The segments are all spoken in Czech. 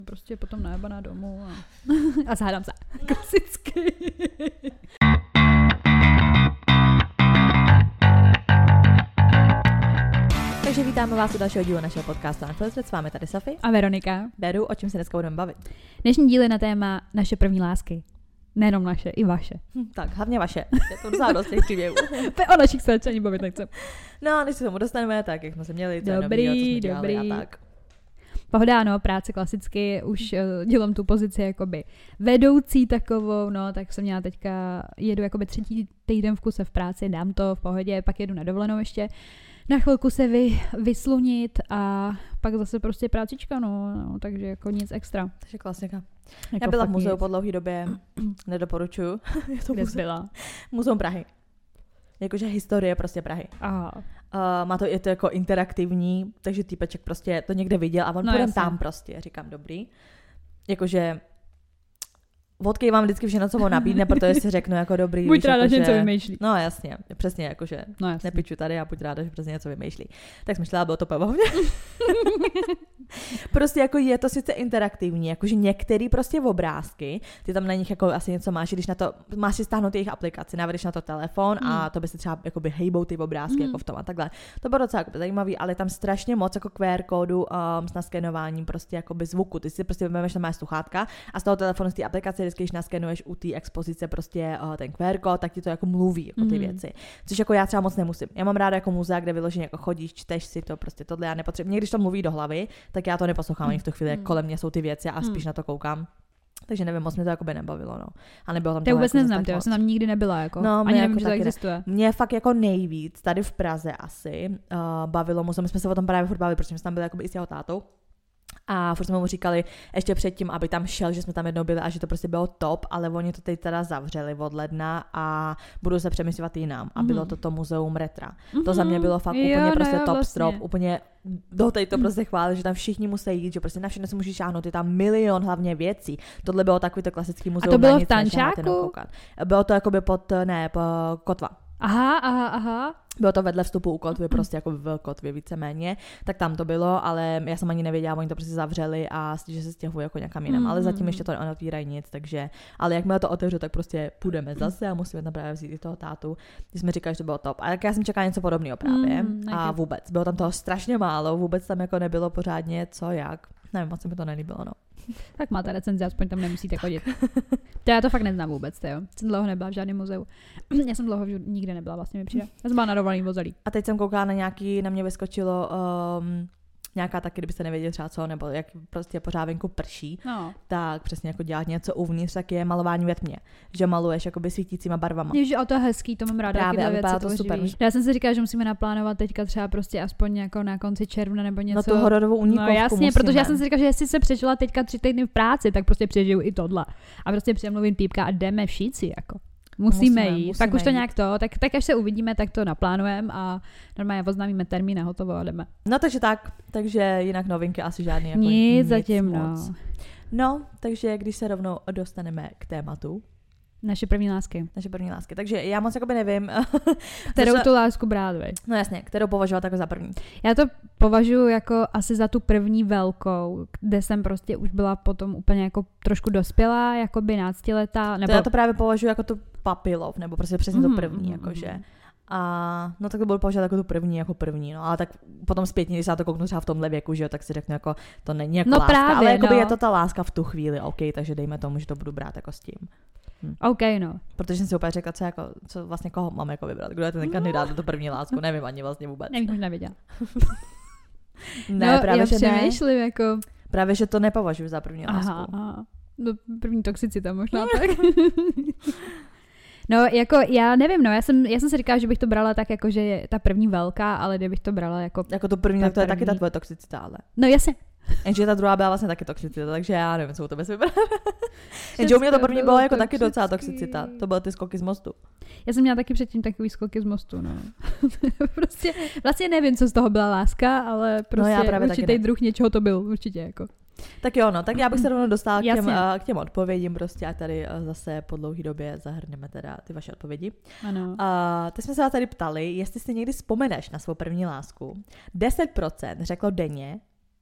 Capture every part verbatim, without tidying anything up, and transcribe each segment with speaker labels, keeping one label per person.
Speaker 1: Prostě potom najebaná domů a, a zhádám se. Klasicky.
Speaker 2: Takže vítáme vás u dalšího dílu našeho podcastu Unfiltered. S vámi tady Sofie
Speaker 1: A Veronika.
Speaker 2: Beru, o čem se dneska budeme bavit.
Speaker 1: Dnešní díl je na téma naše první lásky. Nejenom naše, i vaše.
Speaker 2: Hm, tak, hlavně vaše. Je to docela dost těch příběhů.
Speaker 1: O našich se ani bavit nechcem.
Speaker 2: No, než se tomu dostaneme, tak jak jsme se měli, co
Speaker 1: dobrý,
Speaker 2: novýho, co jsme dělali
Speaker 1: dobrý.
Speaker 2: a tak.
Speaker 1: Pohoda, no, práce klasicky, už uh, dělám tu pozici jakoby vedoucí takovou, no, tak jsem měla teďka, jedu jakoby třetí týden v kuse v práci, dám to v pohodě, pak jedu na dovolenou ještě, na chvilku se vy, vyslunit a pak zase prostě prácička, no, no takže jako nic extra.
Speaker 2: Takže klasika.
Speaker 1: Jako
Speaker 2: Já byla v
Speaker 1: fakt
Speaker 2: muzeu
Speaker 1: nic.
Speaker 2: po dlouhé době, nedoporučuju. Je to
Speaker 1: Kde jsi
Speaker 2: muzeum,
Speaker 1: byla?
Speaker 2: muzeum Prahy. Jakože historie prostě Prahy.
Speaker 1: Aha.
Speaker 2: Uh, má to, je to jako interaktivní, takže týpeček prostě to někde viděl a on
Speaker 1: No,
Speaker 2: půjdem
Speaker 1: jasně.
Speaker 2: tam prostě. Říkám, dobrý. Jakože vodky vám vždycky všechno, co mu nabídne, protože si řeknu jako dobrý.
Speaker 1: Buď
Speaker 2: víš,
Speaker 1: ráda,
Speaker 2: jako,
Speaker 1: že něco vymýšlí.
Speaker 2: No jasně, přesně jakože
Speaker 1: No jasně.
Speaker 2: nepiču tady a buď ráda, že přesně něco vymýšlí. Tak jsem šla, bylo to pohodě. Prostě jako je to sice interaktivní, jakože některé prostě obrázky, ty tam na nich jako asi něco máš, když na to, máš si stáhnout jejich aplikaci, navedeš na to telefon a
Speaker 1: Hmm.
Speaker 2: to by se třeba jakoby hejbou ty obrázky
Speaker 1: Hmm.
Speaker 2: jako v tom a takhle. To bylo docela jako zajímavý, ale tam strašně moc jako Q R kódu um, s naskenováním prostě jakoby zvuku. Ty si prostě vemeš, tam máš sluchátka a z toho telefonu z té aplikace, vždycky, když naskenuješ u té expozice prostě uh, ten Q R kód, tak ti to jako mluví jako ty
Speaker 1: Hmm.
Speaker 2: věci. Což jako já třeba moc nemusím. Já mám ráda jako muzea, kde vyloženě jako chodíš, čteš si to, prostě tohle já nepotřebuji. Když to mluví do hlavy, tak já to neposlouchám ani v tu chvíli, jak
Speaker 1: Hmm.
Speaker 2: kolem mě jsou ty věci a spíš
Speaker 1: Hmm.
Speaker 2: na to koukám. Takže nevím, moc mě to jako by nebavilo, no. A nebylo tam
Speaker 1: To
Speaker 2: toho
Speaker 1: vůbec
Speaker 2: jako zas
Speaker 1: neznám,
Speaker 2: tak
Speaker 1: ty, já
Speaker 2: moc.
Speaker 1: jsem tam nikdy nebyla, jako.
Speaker 2: No,
Speaker 1: Ani
Speaker 2: mě
Speaker 1: nevím,
Speaker 2: jako
Speaker 1: že to
Speaker 2: taky ne.
Speaker 1: existuje.
Speaker 2: Mě fakt jako nejvíc tady v Praze asi uh, bavilo muzeum. My jsme se o tom právě furt bavili, protože jsme tam byli jakoby i s jeho tátou. A furt jsme mu říkali ještě předtím, aby tam šel, že jsme tam jednou byli a že to prostě bylo top, ale oni to teď teda zavřeli od ledna a budou se přemysťovat jinam. A bylo to to muzeum Retra.
Speaker 1: Mhm.
Speaker 2: To za mě bylo fakt
Speaker 1: Jo,
Speaker 2: úplně
Speaker 1: no
Speaker 2: prostě
Speaker 1: jo,
Speaker 2: top
Speaker 1: vlastně.
Speaker 2: strop, úplně do té to prostě chválili, že tam všichni musí jít, že prostě na všechno se můžeš šáhnout, je tam milion hlavně věcí. Tohle bylo takový to klasický muzeum.
Speaker 1: to bylo
Speaker 2: na
Speaker 1: v
Speaker 2: nic nešáhnout, jenom
Speaker 1: Tančáku?
Speaker 2: koukat. Bylo to jakoby pod, ne, po Kotva.
Speaker 1: Aha, aha, aha.
Speaker 2: Bylo to vedle vstupu u Kotvy, prostě jako v Kotvě víceméně, tak tam to bylo, ale já jsem ani nevěděla, oni to prostě zavřeli a že se stěhují jako někam jinam,
Speaker 1: Mm.
Speaker 2: ale zatím ještě to neotvírají nic, takže, ale jakmile to otevřu, tak prostě půjdeme zase a musíme tam právě vzít i toho tátu, když jsme říkali, že to bylo top. A tak já jsem čekala něco podobného právě
Speaker 1: Mm,
Speaker 2: a
Speaker 1: taky.
Speaker 2: vůbec, bylo tam toho strašně málo, vůbec tam jako nebylo pořádně co jak, nevím, moc se mi to nelíbilo, no.
Speaker 1: Tak máte recenzi, aspoň tam nemusíte chodit. To já to fakt neznám vůbec, to jo. Jsem dlouho nebyla v žádném muzeu. Já jsem dlouho v- nikde nebyla, vlastně mi přijde. Já jsem byla na dovolený v Ozelí.
Speaker 2: A teď jsem koukala na nějaký, na mě vyskočilo um, nějaká taky, kdybyste nevěděli třeba co, nebo jak prostě pořád venku prší,
Speaker 1: No.
Speaker 2: tak přesně jako dělat něco uvnitř, tak je malování ve tmě. Že maluješ jakoby svítícíma barvama.
Speaker 1: Ježi, a to je hezký, to mám ráda.
Speaker 2: Právě,
Speaker 1: Právě,
Speaker 2: a
Speaker 1: věci
Speaker 2: vypadá to
Speaker 1: tvořivý.
Speaker 2: super.
Speaker 1: Já jsem si říkala, že musíme naplánovat teďka třeba prostě aspoň jako na konci června nebo něco.
Speaker 2: No tu hororovou únikovku
Speaker 1: No jasně,
Speaker 2: musíme.
Speaker 1: protože já jsem si říkala, že jestli se přežila teďka tři týdny v práci, tak prostě přežiju i tohle. A prostě přemluvím týpka a jdeme všichni, jako. Musíme,
Speaker 2: Musíme,
Speaker 1: jít.
Speaker 2: musíme
Speaker 1: Pak už to
Speaker 2: jít.
Speaker 1: nějak to, tak, tak až se uvidíme, tak to naplánujeme a normálně oznámíme termín a hotovo a jdeme.
Speaker 2: No takže tak, takže jinak novinky asi žádný jako
Speaker 1: Nic zatím, no.
Speaker 2: moc. No, takže když se rovnou dostaneme k tématu,
Speaker 1: Naše první lásky.
Speaker 2: naše první lásky. Takže já moc jakoby nevím,
Speaker 1: Kterou
Speaker 2: Začala-
Speaker 1: tu lásku brát, vej.
Speaker 2: no jasně, kterou považovat jako za první.
Speaker 1: Já to považuji jako asi za tu první velkou, kde jsem prostě už byla potom úplně jako trošku dospělá, jako by náctiletá, nebo
Speaker 2: To já to právě považuji jako tu papilov, nebo prostě přesně to
Speaker 1: Mhm,
Speaker 2: první,
Speaker 1: mhm,
Speaker 2: jakože.
Speaker 1: mhm.
Speaker 2: A no tak to bylo považovat jako tu první, jako první, no ale tak potom zpětně, když se na to kouknu třeba v tomhle věku, že jo, tak si řeknu jako, to není jako
Speaker 1: No
Speaker 2: láska,
Speaker 1: právě,
Speaker 2: ale jakoby
Speaker 1: no.
Speaker 2: je to ta láska v tu chvíli, OK, takže dejme tomu, že to budu brát jako s tím.
Speaker 1: OK, no.
Speaker 2: Protože jsem si úplně řekla, co, jako, co vlastně koho mám jako vybrat, kdo je ten kandidát na tu první lásku, nevím ani vlastně vůbec.
Speaker 1: Nevím, už nevěděla.
Speaker 2: Ne,
Speaker 1: no,
Speaker 2: právě,
Speaker 1: já
Speaker 2: že ne,
Speaker 1: přemýšlím, jako...
Speaker 2: právě, že to nepovažuji za první lásku.
Speaker 1: Aha, aha. No, první toxicita možná tak. No, jako já nevím, no, já jsem, já jsem si říkala, že bych to brala tak, jako, že je ta první velká, ale kdybych to brala jako...
Speaker 2: Jako to první,
Speaker 1: Ta
Speaker 2: tak to je taky ta
Speaker 1: první.
Speaker 2: tvoje toxicita, ale.
Speaker 1: No jasně.
Speaker 2: Jenže ta druhá byla vlastně taky toxicita, takže já nevím, co u tebe si vybrat. Jenže u mě to
Speaker 1: Všecko
Speaker 2: první
Speaker 1: bylo
Speaker 2: bylo jako taky
Speaker 1: toxický.
Speaker 2: docela toxicita. To byly ty skoky z mostu.
Speaker 1: Já jsem měla taky předtím takový skoky z mostu, no. Prostě vlastně nevím, co z toho byla láska, ale prostě
Speaker 2: já právě taky
Speaker 1: určitý
Speaker 2: ne.
Speaker 1: druh něčeho to byl, určitě, jako.
Speaker 2: Tak jo, no, tak já bych se rovnou dostala k těm,
Speaker 1: Jasně.
Speaker 2: uh, k těm odpovědím prostě a tady uh, zase po dlouhé době zahrneme teda ty vaše odpovědi.
Speaker 1: Ano.
Speaker 2: Uh, teď jsme se vás tady ptali, jestli si někdy vzpomeneš na svou první lásku. deset procent řeklo denně,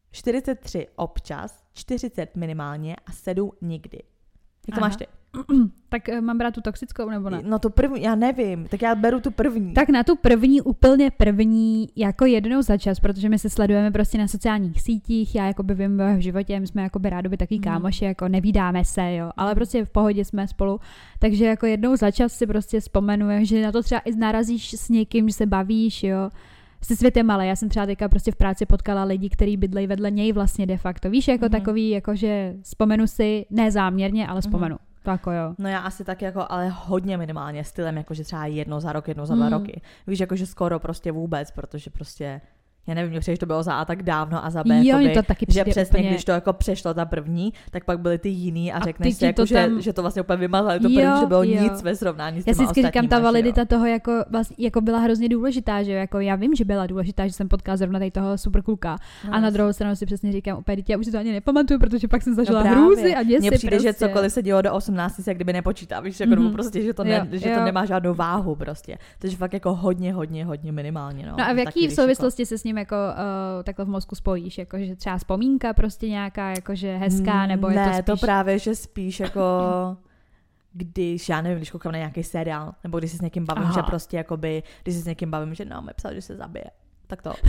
Speaker 2: čtyřicet tři občas, čtyřicet minimálně a sedm nikdy. Jak to
Speaker 1: Aha.
Speaker 2: máš ty?
Speaker 1: Tak uh, mám brát tu toxickou nebo ne?
Speaker 2: No to první, já nevím, tak já beru tu první.
Speaker 1: Tak na tu první, úplně první, jako jednou za čas, protože my se sledujeme prostě na sociálních sítích, já jakoby vím v životě, my jsme jakoby rádoby takový kámoši, jako nevídáme se, jo, ale prostě v pohodě jsme spolu, takže jako jednou za čas si prostě vzpomenu, že na to třeba i narazíš s někým, že se bavíš, jo, se světem, ale já jsem třeba teďka prostě v práci potkala lidi, kteří bydlejí vedle něj vlastně de facto, víš, jako mm-hmm. takový, jakože vzpomenu si, ne záměrně, ale vzpomenu. Mm-hmm. Tak jo.
Speaker 2: No já asi tak jako, ale hodně minimálně stylem, jakože třeba jedno za rok, jedno za dva mm. roky. Víš, jakože skoro prostě vůbec, protože prostě, já nevím, mě přijde, že to bylo za A tak dávno a za B,
Speaker 1: jo,
Speaker 2: jakoby,
Speaker 1: to taky
Speaker 2: že přesně,
Speaker 1: úplně...
Speaker 2: když to jako přešlo ta první, tak pak byly ty jiný a, a řekneš si, jako,
Speaker 1: tam...
Speaker 2: že, že to vlastně úplně vymazali, to první,
Speaker 1: jo,
Speaker 2: že bylo
Speaker 1: jo.
Speaker 2: nic ve srovnání s
Speaker 1: já
Speaker 2: těma
Speaker 1: si vždycky říkám, ta validita
Speaker 2: jo.
Speaker 1: toho jako, vlastně, jako byla hrozně důležitá, že jo, jako já vím, že byla důležitá, že jsem potkala zrovna tady toho super kluka no, a na druhou stranu si přesně říkám, úplně já už si to ani nepamatuju, protože pak jsem zažila no hrůzy a děsi.
Speaker 2: Mně přijde,
Speaker 1: prostě.
Speaker 2: že cokoliv se dělo do osmnácti, se kdyby nepočítá, víš, jako mm-hmm. prostě, že to, ne,
Speaker 1: jo,
Speaker 2: že
Speaker 1: jo.
Speaker 2: to nemá žádnou váhu prostě. Takže fakt jako hodně, hodně, hodně minimálně. No,
Speaker 1: no a v jaký
Speaker 2: taky,
Speaker 1: souvislosti jako... se s ním jako uh, takhle v mozku spojíš? Jako, že třeba vzpomínka prostě nějaká, jakože hezká, nebo
Speaker 2: ne,
Speaker 1: je to spíš...
Speaker 2: to právě, že spíš jako... když, já nevím, když koukám na nějaký seriál, nebo když si s někým bavím, Aha. že prostě jakoby, když si s někým bavím, že no, mi psal, že se zabije. Tak to.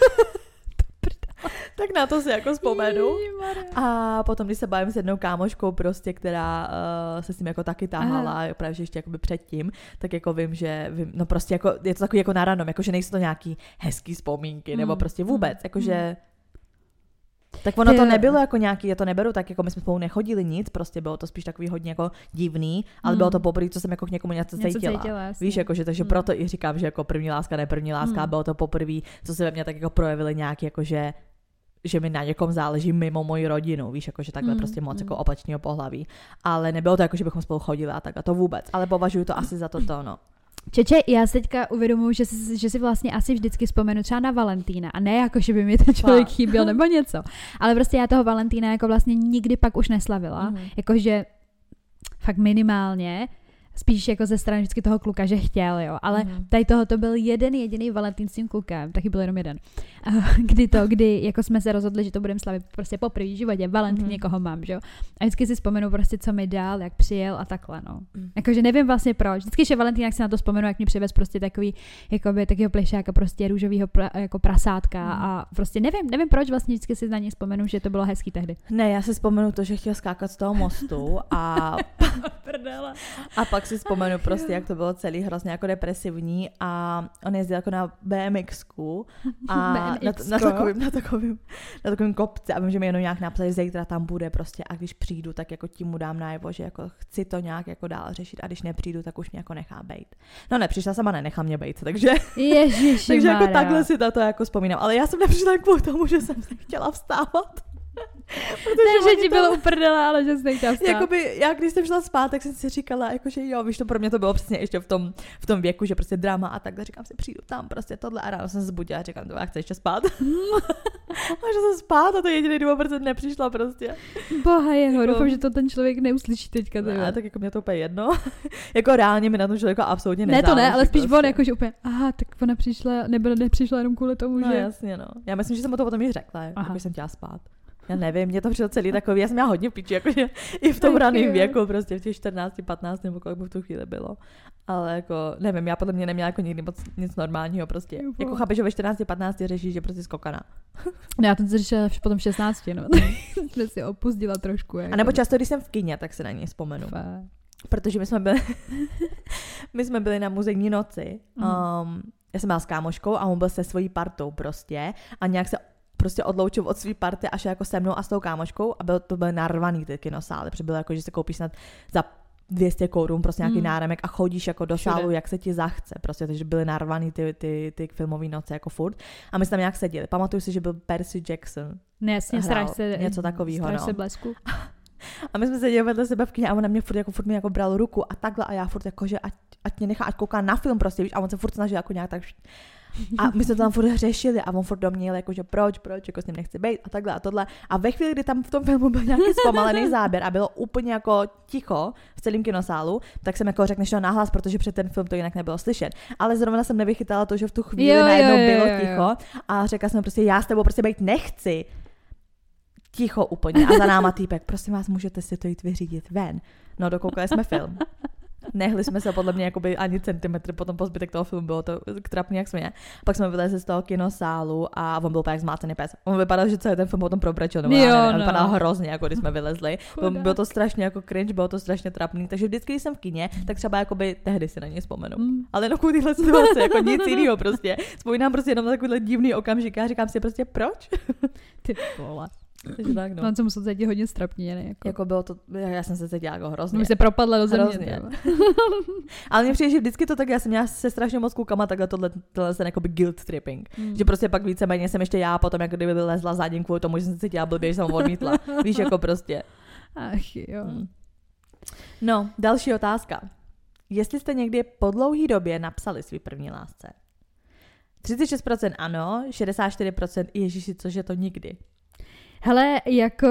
Speaker 2: Tak na to si jako vzpomenu. A potom, když se bavím s jednou kámoškou prostě, která uh, se s ním jako taky táhala, právě že ještě jakoby předtím, tak jako vím, že vím, no prostě jako, je to takový jako na random, jako že nejsou to nějaký hezký vzpomínky, mm. nebo prostě vůbec, jakože tak ono to nebylo jako nějaký, já to neberu tak, jako my jsme spolu nechodili nic, prostě bylo to spíš takový hodně jako divný, ale mm. bylo to poprvé, co jsem jako k někomu něco cítila. cítila Víš, jako, že, takže mm. proto i říkám, že jako první láska, ne první láska, mm. bylo to poprvé, co se ve mně tak jako projevily nějaký, jako že že mi na někom záleží mimo moji rodinu, víš, jakože takhle mm, prostě moc mm. jako opačného pohlaví. Ale nebylo to jako, že bychom spolu chodili a tak a to vůbec. Ale považuji to asi za toto, no.
Speaker 1: Čeče, já si teďka uvědomuji, že si, že si vlastně asi vždycky vzpomenu třeba na Valentína a ne jako, že by mi ten člověk chyběl nebo něco. Ale prostě já toho Valentína jako vlastně nikdy pak už neslavila. Mm. Jakože fakt minimálně. Spíš jako ze strany vždycky toho kluka, že chtěl, jo. Ale mm. tady toho to byl jeden jediný Valentín s tím klukem, taky byl jenom jeden. Kdy to, kdy jako jsme se rozhodli, že to budeme slavit prostě po první životě, Valentín mm. někoho mám, že jo. A vždycky si vzpomenu prostě, co mi dal, jak přijel a takhle, no. Mm. Jakože nevím vlastně proč. Vždycky, že Valentín, jak si na to vzpomenu, jak mi přivez prostě takový, jakoby takovýho plešáka, prostě růžovýho pra, jako prasátka mm. a prostě nevím, nevím proč vlastně vždycky si na něj vzpomenu, že to bylo hezký tehdy.
Speaker 2: Ne, já si vzpomenu to, že chtěl skákat z toho mostu a a pak si vzpomenu prostě, jak to bylo celý hrozně jako depresivní a on jezdil jako na BMXku a na, na, takovým, na, takovým, na takovým kopci a vím, že mi jenom nějak napsali, že zítra tam bude prostě a když přijdu, tak jako tím mu dám najevo, že jako chci to nějak jako dál řešit a když nepřijdu, tak už mě jako nechá bejt. No nepřišla sama, nenechá mě bejt, takže takže jako takhle si to jako vzpomínám, ale já jsem nepřišla kvůli tomu, že jsem se chtěla vstávat.
Speaker 1: Ne, že ti bylo uprdele, ale že jsi nechtěla vstát.
Speaker 2: Jakoby, já když jsem šla spát, tak jsem si říkala, jakože jo, víš, to pro mě to bylo přesně ještě v tom, v tom věku, že prostě drama a takhle, říkám si, přijdu tam prostě tohle a ráno jsem se zbudila a říkám, to já chci ještě spát. A že jsem spát a to jediný důvod, protože nepřišla prostě.
Speaker 1: Boha jeho, jako, doufám, že to ten člověk neuslyší teďka.
Speaker 2: Ne, tak jako mě to úplně jedno. Jako reálně mi na tom člověku absolutně nezáleží.
Speaker 1: Ne, to ne, ale spíš
Speaker 2: prostě.
Speaker 1: on, jakože úplně, aha, tak ona přišla, nebyla, nepřišla jenom kvůli tomu,
Speaker 2: no,
Speaker 1: že...
Speaker 2: No jasně, no. Já myslím, že jsem mu to potom i řekla, jako jsem chtěla spát. Já nevím, mě to přišlo celý takový, já jsem měla hodně piči, jakože i v tom raném věku, prostě v těch čtrnácti, patnácti nebo kolik by v tu chvíli bylo. Ale jako, nevím, já podle mě neměla jako nikdy moc nic normálního prostě. Jubo. Jako chápeš, že ve čtrnácti, patnácti řešíš, že prostě skokana.
Speaker 1: No já to řešila potom v šestnácti, no. Jsme si opustila trošku. Jako.
Speaker 2: A nebo často, když jsem v kině, tak se na něj vzpomenu. Fá. Protože my jsme byli, my jsme byli na muzejní noci. Um, já jsem byla s kámoškou a on byl se svojí partou prostě a nějak se prostě odloučil od svý party až jako se mnou a s tou kámoškou a byl, to byly narvaný ty kinosály, protože bylo jako, že se koupíš snad za dvě stě korun prostě nějaký mm. náramek a chodíš jako do sálu, jak se ti zachce, prostě, takže byly narvaný ty, ty, ty filmové noce jako furt a my jsme tam nějak seděli. Pamatuju si, že byl Percy Jackson.
Speaker 1: Ne, jasně, stráž se,
Speaker 2: něco takového, no.
Speaker 1: se blesku.
Speaker 2: A my jsme seděli vedle sebe v kyně a on na mě furt jako furt mi jako bral ruku a takhle a já furt jako, že ať, ať mě nechá, ať kouká na film prostě, víš, a on se furt snažil jako nějak tak a my jsme to tam furt řešili a on furt do mě jako, že proč, proč, jako s ním nechci být a takhle a tohle. A ve chvíli, kdy tam v tom filmu byl nějaký zpomalený záběr a bylo úplně jako ticho v celém kinosálu, tak jsem jako řekl, než to nahlas, protože před ten film to jinak nebylo slyšet. Ale zrovna jsem nevychytala to, že v tu chvíli jo, najednou jo, jo, bylo jo, jo. ticho a řekla jsem prostě, já s tebou prostě být nechci. Ticho úplně. A za náma týpek, prosím vás, můžete si to jít vyřídit ven. No, dokoukali jsme film. Nehli jsme se podle mě jakoby ani centimetr, potom po zbytek toho filmu bylo to trapný jak směně. Pak jsme vylezli z toho kinosálu a on byl úplně jak zmácený pes. On vypadal, že celý ten film potom probrečil, nebo
Speaker 1: jo,
Speaker 2: já
Speaker 1: no.
Speaker 2: vypadal hrozně, jako když jsme vylezli. Bylo to strašně jako cringe, bylo to strašně trapný, takže vždycky, když jsem v kině, tak třeba jakoby tehdy si na něj vzpomenu. Mm. Ale no tyhle situace, jako nic jiného prostě. Vzpomínám prostě jenom na takovýhle divný okamžik a říkám si prostě proč?
Speaker 1: Ty vole.
Speaker 2: Takže tak, no.
Speaker 1: On se musel cítit hodně strapně, ne? Jako.
Speaker 2: jako bylo to, já jsem se cítila jako hrozně.
Speaker 1: Už se propadla do
Speaker 2: země. Ale mě přijde, že vždycky to tak, já jsem měla se strašně moc koukama takhle tohle, tohle ten jakoby guilt tripping. Mm. Že prostě pak víceméně jsem ještě já potom jako kdyby lezla zadním kvůli tomu, že jsem se cítila blbě, že jsem ho odmítla. Víš, jako prostě.
Speaker 1: Ach jo.
Speaker 2: Mm. No, další otázka. Jestli jste někdy po dlouhý době napsali svý první lásce? třicet šest procent ano, šedesát čtyři procent ježiši, cože to nikdy.
Speaker 1: Hele, jako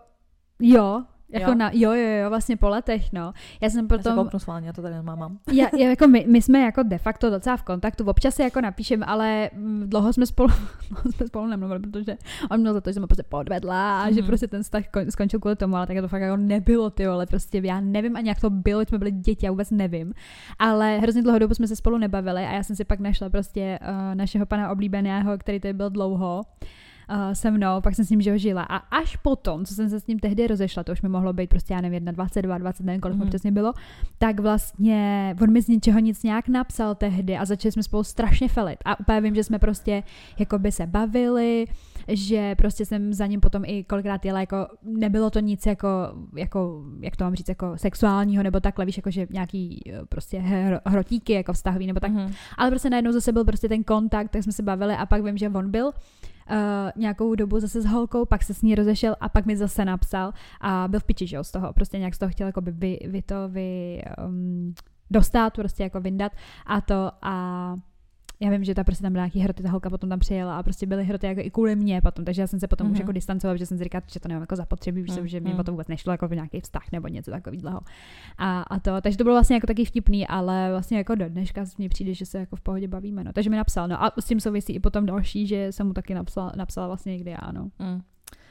Speaker 1: jo, jako
Speaker 2: jo?
Speaker 1: Na, jo, jo, jo, vlastně po letech, no. Já jsem potom...
Speaker 2: Já se kouknu sválně, já to tady nemám.
Speaker 1: já, já, jako my, my jsme jako de facto docela v kontaktu, občas si jako napíšem, ale dlouho jsme spolu, dlouho jsme spolu nemluvili, protože on měl za to, že jsem ho prostě podvedla a mm-hmm. že prostě ten vztah skončil kvůli tomu, ale tak to fakt jako nebylo, ty ale prostě já nevím ani jak to bylo, jsme byli děti, já vůbec nevím, ale hrozně dlouho dobu jsme se spolu nebavili a já jsem si pak našla prostě uh, našeho pana oblíbeného, který tady byl dlouho, Uh, se mnou, pak jsem s ním že ho žila. A až potom, co jsem se s ním tehdy rozešla, to už mi mohlo být prostě, já nevím, dvacet dva, dvacet, nevím, kolik mm. mu přesně bylo, tak vlastně on mi z ničeho nic nějak napsal tehdy a začali jsme spolu strašně felit. A úplně vím, že jsme prostě jakoby se bavili, že prostě jsem za ním potom i kolikrát jela, jako nebylo to nic jako, jako jak to mám říct, jako sexuálního nebo takhle, víš, jako že nějaký prostě hro, hrotíky jako vztahový nebo tak. Mm. Ale prostě najednou zase byl prostě ten kontakt, tak jsme se bavili a pak vím, že on byl Uh, nějakou dobu zase s holkou, pak se s ní rozešel a pak mi zase napsal a byl v piči, že jo, z toho, prostě nějak z toho chtěl jako by vy, vy to vy um, dostat, prostě jako vyndat a to a já vím, že ta prostě tam byla nějaký hroty, ta holka potom tam přijela a prostě byly hroty jako i kvůli mě potom, takže já jsem se potom mm-hmm. už jako distancovala, že jsem si říkala, že to nemám jako zapotřebí, mm-hmm. že mě potom vůbec nešlo jako v nějaký vztah nebo něco takového. A, a to, takže to bylo vlastně jako taky vtipný, ale vlastně jako do dneška mně přijde, že se jako v pohodě bavíme, no. Takže mi napsal, no a s tím souvisí i potom další, že jsem mu taky napsala, napsala vlastně někdy já, no. Mm.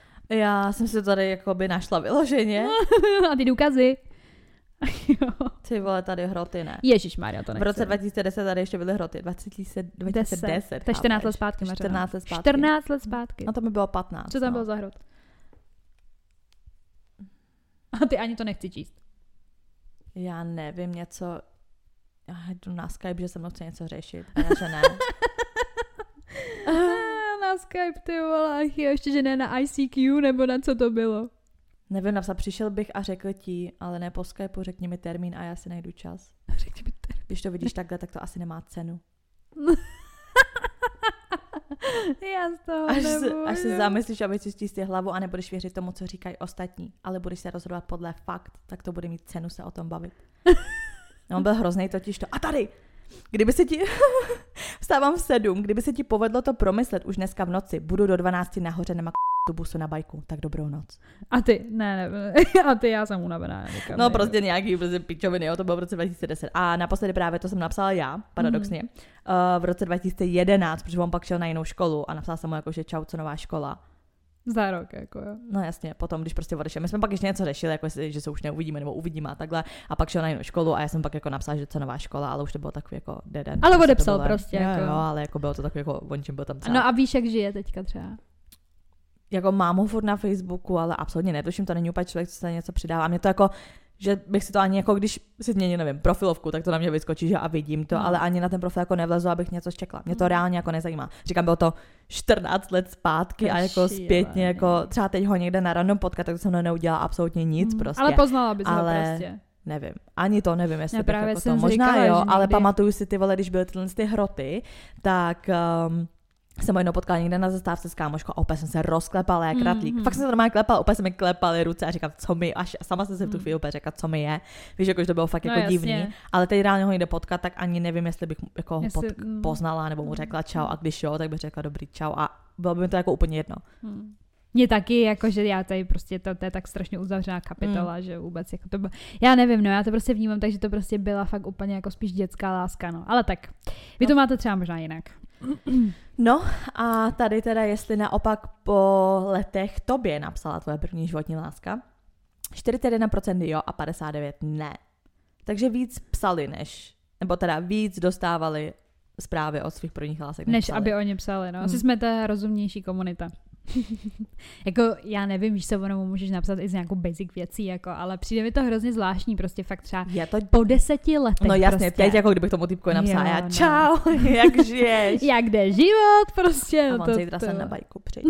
Speaker 2: Já jsem si tady jakoby našla vyloženě.
Speaker 1: A ty důkazy.
Speaker 2: Ty vole, tady hroty, ne.
Speaker 1: Ježišmarja, to nechci.
Speaker 2: V roce dva tisíce deset tady ještě byly hroty. dva tisíce deset.
Speaker 1: To je čtrnáct let zpátky.
Speaker 2: čtrnáct let zpátky.
Speaker 1: čtrnáct let zpátky.
Speaker 2: A to mi bylo patnáct.
Speaker 1: Co tam
Speaker 2: no.
Speaker 1: bylo za hrot? A ty ani to nechci číst.
Speaker 2: Já nevím, něco... Já jdu na Skype, že se mnou chce něco řešit. A já, že ne.
Speaker 1: Na Skype, ty vole, jo, ještě, že ne na I C Q, nebo na co to bylo.
Speaker 2: Nevím, napsal, přišel bych a řekl ti, ale ne po Skypeu, řekni mi termín a já si najdu čas.
Speaker 1: Řekni mi termín.
Speaker 2: Když to vidíš takhle, tak to asi nemá cenu.
Speaker 1: Já z toho
Speaker 2: až,
Speaker 1: nebudu.
Speaker 2: Se, až se zamyslíš a vyčistíš si hlavu a nebudeš věřit tomu, co říkají ostatní, ale budeš se rozhodovat podle fakt, tak to bude mít cenu se o tom bavit. No, on byl hroznej totiž to. A tady! Kdyby se ti... Vstávám v sedm, kdyby se ti povedlo to promyslet už dneska v noci, budu do dvanácti nahoře nema tu busu na bajku, tak dobrou noc.
Speaker 1: A ty, ne, ne, a ty, já jsem unavená. Říkám,
Speaker 2: no prostě nějaký prostě pičoviny, jo, to bylo v roce dva tisíce deset. A naposledy právě to jsem napsala já, paradoxně, mm-hmm. uh, v roce dva tisíce jedenáct, protože on pak šel na jinou školu a napsala jsem mu jako, že čau, co nová škola.
Speaker 1: Za rok, jako jo.
Speaker 2: No jasně, potom, když prostě odešel. My jsme pak ještě něco řešili, jako jestli, že se už neuvidíme nebo uvidíme a takhle. A pak šel na jinou školu a já jsem pak jako napsala, že co nová škola, ale už to bylo takový jako dead end.
Speaker 1: Ale odepsal
Speaker 2: bylo,
Speaker 1: prostě.
Speaker 2: Jo,
Speaker 1: jako.
Speaker 2: jo, ale jako bylo to takový jako, on čím byl tam třeba.
Speaker 1: No a víš, jak žije teďka třeba?
Speaker 2: Jako mám ho furt na Facebooku, ale absolutně netuším, to není úplně člověk, co se něco přidává. A mě to jako, že bych si to ani jako, když si změním, nevím, profilovku, tak to na mě vyskočí, že a vidím to, mm. ale ani na ten profil jako nevlezu, abych něco čekla. Mě to mm. reálně jako nezajímá. Říkám, bylo to čtrnáct let zpátky to a jako šíle, zpětně, jako třeba teď ho někde na random potkat, tak to jsem neudělala absolutně nic mm. prostě.
Speaker 1: Ale poznala bys
Speaker 2: ale...
Speaker 1: ho prostě.
Speaker 2: Nevím, ani to nevím, jestli
Speaker 1: Já
Speaker 2: bych jako to možná
Speaker 1: říkala,
Speaker 2: jo, ale
Speaker 1: někdy...
Speaker 2: pamatuju si ty vole, když byly tyhle ty hroty, tak um, jsem ho jednou potkala někde na zastávce s kámoškou a opět jsem se rozklepala jak ratlík. Mm-hmm. Fakt jsem se normálně klepala, opět se mi klepaly ruce a říkám, co mi, až sama jsem se v tu chvíli opět řekla, co mi je. Víš, jako, že to bylo fakt
Speaker 1: no,
Speaker 2: jako
Speaker 1: jasně.
Speaker 2: divný. Ale teď reálně ho jde potkat, tak ani nevím, jestli bych jako ho
Speaker 1: jestli,
Speaker 2: pot,
Speaker 1: mm,
Speaker 2: poznala nebo mu řekla čau a když jo, tak bych řekla dobrý čau a bylo by mi to jako úplně jedno.
Speaker 1: Mm. Mně taky, jako, že já tady prostě, to, to je tak strašně uzavřená kapitola, mm. že vůbec jako to bylo, já nevím, no já to prostě vnímám, takže to prostě byla fakt úplně jako spíš dětská láska, no, ale tak, vy
Speaker 2: no.
Speaker 1: to máte třeba možná jinak.
Speaker 2: No a tady teda, jestli naopak po letech tobě napsala tvoje první životní láska, čtyřicet jedna procent jo a padesát devět procent ne. Takže víc psali než, nebo teda víc dostávali zprávy od svých prvních lásek.
Speaker 1: Než, než
Speaker 2: psali.
Speaker 1: aby oni psali, no. Asi hmm. jsme ta rozumnější komunita. Jako já nevím, víš co, ono můžeš napsat i z nějakou basic věcí, jako, ale přijde mi to hrozně zvláštní, prostě fakt třeba
Speaker 2: je to...
Speaker 1: po deseti letech.
Speaker 2: No jasně,
Speaker 1: prostě.
Speaker 2: teď jako kdybych tomu typku napsala,
Speaker 1: jo,
Speaker 2: já
Speaker 1: no.
Speaker 2: čau, jak žiješ?
Speaker 1: Jak jde život, prostě.
Speaker 2: A
Speaker 1: no
Speaker 2: on
Speaker 1: to,
Speaker 2: zítra
Speaker 1: to...
Speaker 2: jsem na bajku, přijď.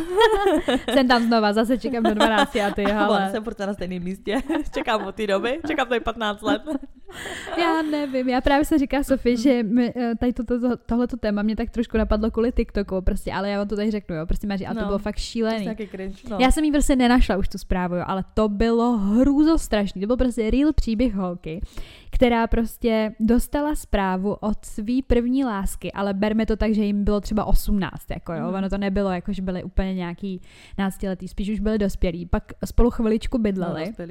Speaker 1: Jsem tam znova, zase čekám do dvanácti a ty, ale...
Speaker 2: On jsem furt na stejném místě, čekám od té doby, čekám tady patnáct let.
Speaker 1: Já nevím, já právě se říká Sofie, že mi, tady toto, to, tohleto téma mě tak trošku napadlo kvůli TikToku, prostě, ale já vám to tady řeknu, jo, prostě máš, a to
Speaker 2: no,
Speaker 1: bylo fakt šílený.
Speaker 2: Cringe, no.
Speaker 1: Já jsem jí prostě nenašla už tu zprávu, jo, ale to bylo hrůzostrašný, to byl prostě real příběh holky, která prostě dostala zprávu od svý první lásky, ale berme to tak, že jim bylo třeba osmnáct, jako jo, mm. ono to nebylo, jako že byli úplně nějaký náctiletý, spíš už byli dospělí, pak spolu chviličku bydleli. No,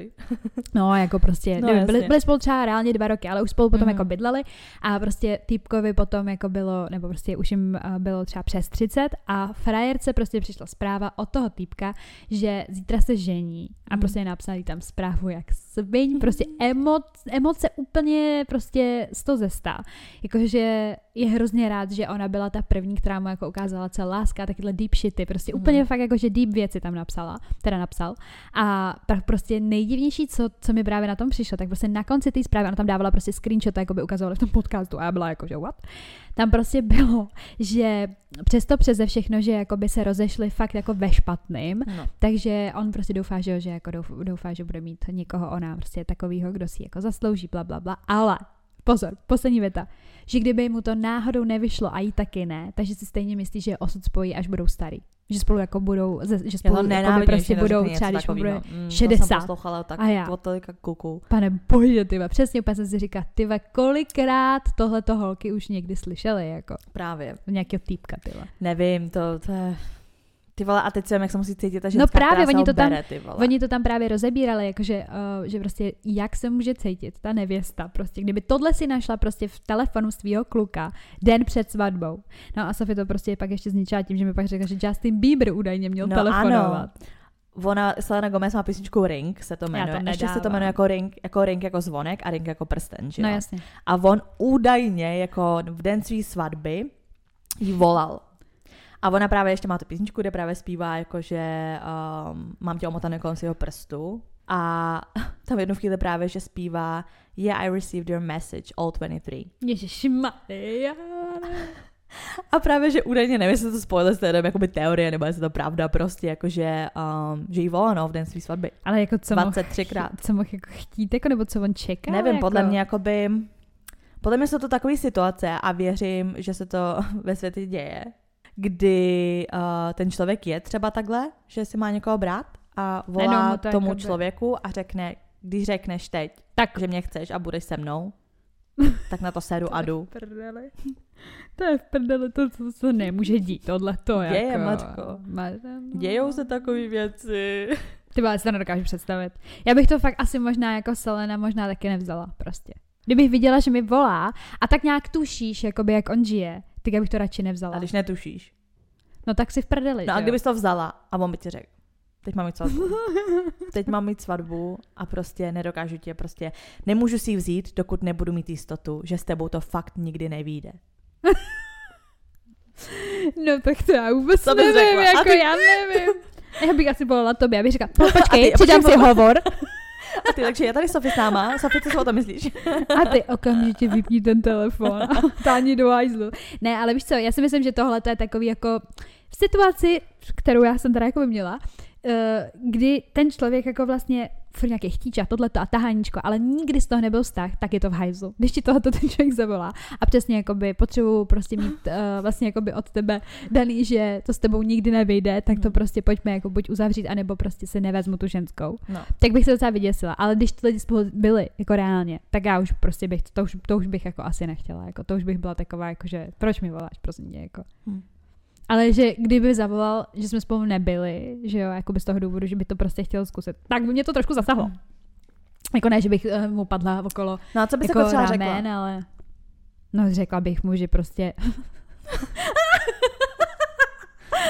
Speaker 1: no jako prostě,
Speaker 2: no,
Speaker 1: nevím, byli, byli spolu třeba reálně dva roky, ale už spolu potom mm. jako bydleli a prostě týpkovi potom jako bylo, nebo prostě už jim bylo třeba přes třicet a frajerce prostě přišla zpráva od toho týpka, že zítra se žení a mm. prostě napsali tam zprávu jak sviň, prostě emo, emoce úplně prostě sto ze sta. Jakože je hrozně rád, že ona byla ta první, která mu jako ukázala celá láska, takyhle deep shity, prostě mm. úplně fakt jakože deep věci tam napsala, teda napsal. A tak prostě nejdivnější, co, co mi právě na tom přišlo, tak prostě na konci té zprávy, ona tam dávala prostě screenshot, jako by ukazovala v tom podcastu a já byla jako, že what? Tam prostě bylo, že přesto přeze všechno, že jako by se rozešli fakt jako ve špatným, no. Takže on prostě doufá, že, že jako doufá, že bude mít někoho ona prostě takovýho, kdo si jako zaslouží, bla, bla, bla, ale pozor, poslední věta, že kdyby mu to náhodou nevyšlo a jí taky ne, takže si stejně myslí, že osud spojí, až budou starý. Že spolu jako budou, že spolu jako prostě budou třeba, když mu bude
Speaker 2: mm,
Speaker 1: šedesát.
Speaker 2: To jsem poslouchala tak
Speaker 1: a já.
Speaker 2: od tolika kuků.
Speaker 1: Pane bože, tyva, přesně úplně jsem si říká, tyva, kolikrát tohleto holky už někdy slyšely, jako.
Speaker 2: Právě.
Speaker 1: Nějakého týpka, tyva.
Speaker 2: Nevím, to, to je... Ty vole, a teď jsem, jak se musí cítit ta ženská,
Speaker 1: no právě,
Speaker 2: která
Speaker 1: oni
Speaker 2: se
Speaker 1: to tam,
Speaker 2: bere, ty vole.
Speaker 1: Oni to tam právě rozebírali, jakože, uh, že prostě jak se může cítit ta nevěsta, prostě, kdyby tohle si našla prostě v telefonu svýho kluka den před svatbou. No a Sofie to prostě pak ještě zničila tím, že mi pak řekla, že Justin Bieber údajně měl no, telefonovat. Ano.
Speaker 2: Ona, Selena Gomez má písničku Ring, se to jmenuje. To ještě se to jmenuje jako ring, jako ring jako zvonek a ring jako prsten, že
Speaker 1: no,
Speaker 2: jo?
Speaker 1: jasně.
Speaker 2: A on údajně jako v den svý svatby jí volal. A ona právě ještě má tu písničku, kde právě zpívá, jakože um, mám tě omotané kolem svého prstu. A tam jednu chvíli právě, že zpívá Yeah, I received your message, all dvacet tři.
Speaker 1: Ježišmarja.
Speaker 2: A právě, že údajně, nevím, jestli to spoiler, to je jakoby teorie, nebo jestli to pravda, prostě, jakože, um, že jí volá, no, v den svý svatby.
Speaker 1: Ale jako co
Speaker 2: dvacet třikrát.
Speaker 1: Mohl, co mohl jako chtít, jako, nebo co on čeká?
Speaker 2: Nevím,
Speaker 1: jako?
Speaker 2: podle mě, jakoby, podle mě jsou to takové situace a věřím, že se to ve světě děje, kdy uh, ten člověk je třeba takhle, že si má někoho brát a volá to tomu člověku a řekne, když řekneš teď, tak, že mě chceš a budeš se mnou, tak na to sedu a jdu.
Speaker 1: To je v prdeli, to, to se nemůže dít, tohleto.
Speaker 2: Děje,
Speaker 1: jako...
Speaker 2: Mačko. Dějou se takové věci.
Speaker 1: Ty já si to nedokážu představit. Já bych to fakt asi možná jako Selena možná taky nevzala prostě. Kdybych viděla, že mi volá a tak nějak tušíš, jakoby, jak on žije, tak já bych to radši nevzala.
Speaker 2: A když netušíš?
Speaker 1: No tak si v prdeli.
Speaker 2: No a kdybys to vzala a on by ti řekl, teď mám mít svatbu. Teď mám mít svatbu a prostě nedokážu tě, prostě nemůžu si ji vzít, dokud nebudu mít jistotu, že s tebou to fakt nikdy nevyjde.
Speaker 1: No tak to já vůbec to nevím, řekla. Jako ty... já nevím. Já bych asi volala tobě, já bych říkala, po, počkej, přidám si hovor.
Speaker 2: A ty, takže je tady Sofie s náma. Sofie, co si o tom myslíš?
Speaker 1: A ty okamžitě vypni ten telefon a táni do hajzlu. Ne, ale víš co, já si myslím, že tohle je takový jako v situaci, kterou já jsem teda jako by měla, kdy ten člověk jako vlastně furt nějaký chtíč a tohleto a taháníčko, ale nikdy z toho nebyl vztah, tak je to v hajzlu. Když ti tohleto ten člověk zavolá a přesně jakoby potřebuju prostě mít uh, vlastně jakoby od tebe daný, že to s tebou nikdy nevyjde, tak to prostě pojďme jako buď uzavřít, anebo prostě si nevezmu tu ženskou. No. Tak bych se docela vyděsila, ale když ty lidi spolu byli jako reálně, tak já už prostě bych, to už, to už bych jako asi nechtěla, jako to už bych byla taková jako, že proč mi voláš, prosím tě, jako. Hmm. Ale že kdyby zavolal, že jsme spolu nebyli, že jo, jako z toho důvodu, že by to prostě chtěl zkusit, tak by mě to trošku zasahlo. Hmm. Jako ne, že bych uh, mu padla okolo
Speaker 2: no a co bys
Speaker 1: jako
Speaker 2: jako třeba
Speaker 1: ramen,
Speaker 2: řekla?
Speaker 1: Ale no řekla bych mu, že prostě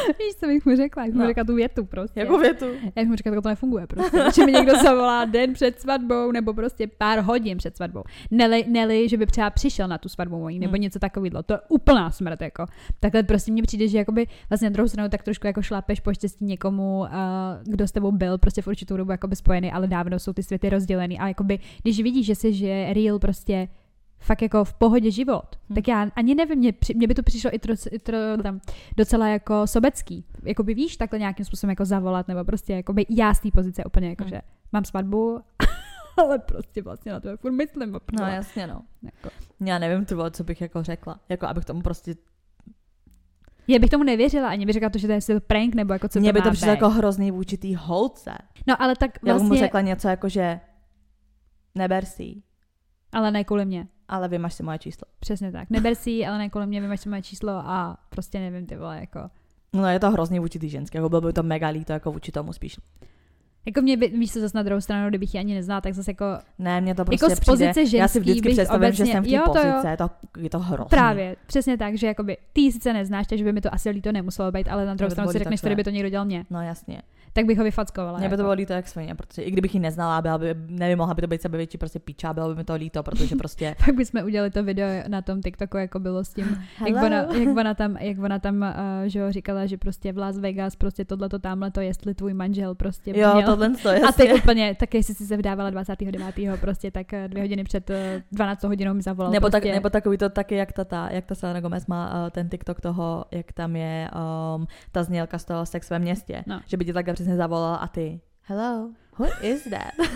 Speaker 1: Víš, co bych mu řekla? Jak mu
Speaker 2: No.
Speaker 1: řekla tu větu prostě.
Speaker 2: Jako větu.
Speaker 1: Já bych mu řekla, že to nefunguje prostě. Že mi někdo zavolá den před svatbou nebo prostě pár hodin před svatbou. Neli, neli že by třeba přišel na tu svatbu mojí nebo
Speaker 2: Hmm.
Speaker 1: něco takového. To je úplná smrt jako. Takhle prostě mně přijde, že jakoby vlastně na druhou stranu tak trošku jako šlápeš po štěstí někomu, uh, kdo s tebou byl prostě v určitou dobu jakoby spojený, ale dávno jsou ty světy rozdělený a jakoby když vidíš, že si žije real prostě fakt jako v pohodě život, hmm. tak já ani nevím, mě, při, mě by to přišlo i, tro, i tro, tam, docela jako sobecký. Jakoby víš, takhle nějakým způsobem jako zavolat, nebo prostě jakoby já z té pozice úplně jako, hmm. že mám svatbu, ale prostě vlastně na to je furt myslím.
Speaker 2: No
Speaker 1: protože,
Speaker 2: jasně, no.
Speaker 1: jako.
Speaker 2: Já nevím, ty vole, co bych jako řekla. Jako abych tomu prostě...
Speaker 1: Já bych tomu nevěřila, ani bych řekla to, že to je sil prank, nebo jako co
Speaker 2: Mně
Speaker 1: to
Speaker 2: by
Speaker 1: má
Speaker 2: to přišlo
Speaker 1: být.
Speaker 2: jako hrozný vůči tý holce.
Speaker 1: No ale tak
Speaker 2: Já bych mu
Speaker 1: vlastně,
Speaker 2: řekla něco jako, že neber si ji,
Speaker 1: ale ne kvůli mě.
Speaker 2: ale vymaž si moje číslo.
Speaker 1: Přesně tak. Neber si ji, ale ne kvůli mě, vymaž si moje číslo a prostě nevím, ty vole, jako.
Speaker 2: No je to hrozný vůči tý ženské, jako bylo by to mega líto, jako vůči tomu spíš.
Speaker 1: Jako mě, by- víš co, zase na druhou stranu, kdybych ji ani neznala, tak zase jako
Speaker 2: Ne, mě to prostě
Speaker 1: jako z pozice
Speaker 2: přijde, já si
Speaker 1: ženský
Speaker 2: vždycky
Speaker 1: bych
Speaker 2: představím,
Speaker 1: obecně-
Speaker 2: že jsem v té
Speaker 1: jo, to jo.
Speaker 2: pozici, je to, je to hrozný.
Speaker 1: právě, přesně tak, že jakoby ty ji sice neznáš, takže by mi to asi líto nemuselo být, ale na druhou
Speaker 2: by to
Speaker 1: stranu
Speaker 2: bylo
Speaker 1: si
Speaker 2: líto,
Speaker 1: řekneš,
Speaker 2: jak
Speaker 1: že by to někdo dělal mě,
Speaker 2: No jasně.
Speaker 1: tak bych ho vyfackovala.
Speaker 2: Mně by to
Speaker 1: jako.
Speaker 2: bylo líto jak svině, protože i kdybych ji neznala, byla by, nevím, mohla by to být sebevětší prostě píča, bylo by mi to líto, protože prostě...
Speaker 1: Pak bychom udělali to video na tom TikToku, jako bylo s tím, jak
Speaker 2: Hello.
Speaker 1: ona, jak ona tam, jak ona tam uh, že jo, říkala, že prostě v Las Vegas, prostě tohleto, tamhleto, jestli tvůj manžel prostě
Speaker 2: Jo,
Speaker 1: měl.
Speaker 2: tohle to,
Speaker 1: A
Speaker 2: jasně.
Speaker 1: ty úplně, tak jestli jsi se vdávala dvacátého devátého prostě, tak eh, dvě hodiny před uh, dvanáctou hodinou mi zavolal
Speaker 2: Nebo,
Speaker 1: prostě.
Speaker 2: tak, nebo takový to taky, jak ta, ta, jak ta Selena Gomez má uh, ten TikTok toho, jak tam je um, ta znělka z toho Sex ve městě.
Speaker 1: No.
Speaker 2: Že by ti takhle přesně zavolala a ty, hello, who is that?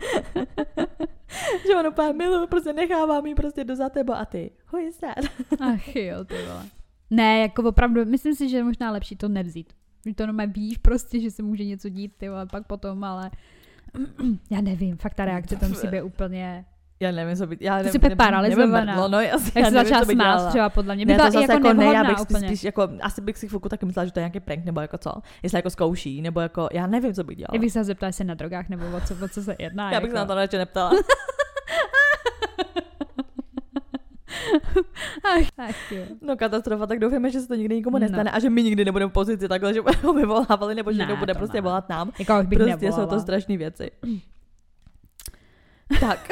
Speaker 2: Že on úplně miluji, prostě nechávám jí prostě do za tebo a ty, who is that?
Speaker 1: Ach jo, ty vole. Ne, jako opravdu, myslím si, že je možná lepší to nevzít. Že to normálně víš prostě, že se může něco dít, ty vole, pak potom, ale já nevím, fakt ta reakce tam musí být úplně...
Speaker 2: Já nevím, co by... Já
Speaker 1: Ty
Speaker 2: nevím,
Speaker 1: jsi úplně
Speaker 2: nevím,
Speaker 1: paralizovaná.
Speaker 2: nevím, mrdlo, no jasně,
Speaker 1: Jak
Speaker 2: já
Speaker 1: jsi
Speaker 2: nevím,
Speaker 1: začala
Speaker 2: co bych
Speaker 1: smát
Speaker 2: dělala.
Speaker 1: třeba podle mě. By
Speaker 2: Ne,
Speaker 1: byla
Speaker 2: to zase
Speaker 1: jako,
Speaker 2: jako ne, já
Speaker 1: nevhodná
Speaker 2: bych
Speaker 1: úplně.
Speaker 2: spíš jako, asi bych si chvilku taky myslela, že to je nějaký prank, nebo jako co, jestli jako zkouší, nebo jako, já nevím, co bych dělala.
Speaker 1: Já bych se zeptala, jestli na drogách, nebo o co, o co se jedná.
Speaker 2: Já bych se
Speaker 1: jako.
Speaker 2: na to radši neptala.
Speaker 1: ach, ach jo.
Speaker 2: No katastrofa, tak doufáme, že se to nikdy nikomu
Speaker 1: No.
Speaker 2: nestane a že my nikdy nebudeme v pozici takhle, že budeme ho vyvolávali, nebo že
Speaker 1: Ne,
Speaker 2: někdo bude
Speaker 1: to
Speaker 2: prostě
Speaker 1: ne.
Speaker 2: volat nám.
Speaker 1: Jako bych
Speaker 2: Prostě jsou
Speaker 1: nevolala.
Speaker 2: to strašné věci. Tak.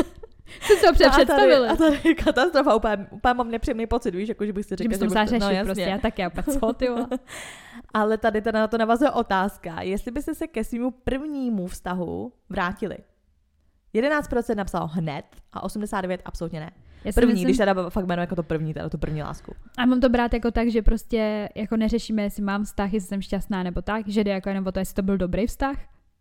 Speaker 1: Jsi to
Speaker 2: A tady,
Speaker 1: představili.
Speaker 2: a tady katastrofa, úplně, úplně mám nepříjemný pocit, víš, jako že bych si
Speaker 1: Že
Speaker 2: řekla,
Speaker 1: bys to musela
Speaker 2: bych-
Speaker 1: řešit
Speaker 2: no, jasně.
Speaker 1: prostě, já taky, já úplně co, ty vole.
Speaker 2: Ale tady teda na to navazuje otázka, jestli byste se ke svému prvnímu vztahu vrátili. jedenáct procent napsalo hned a osmdesát devět procent absolutně ne.
Speaker 1: Já si
Speaker 2: První,
Speaker 1: myslím-
Speaker 2: když teda fakt jmenuji jako to první, teda tu první lásku.
Speaker 1: A mám to brát jako tak, že prostě jako neřešíme, jestli mám vztah, jestli jsem šťastná nebo tak, že jde jako jenom o to, jestli to byl dobrý vztah.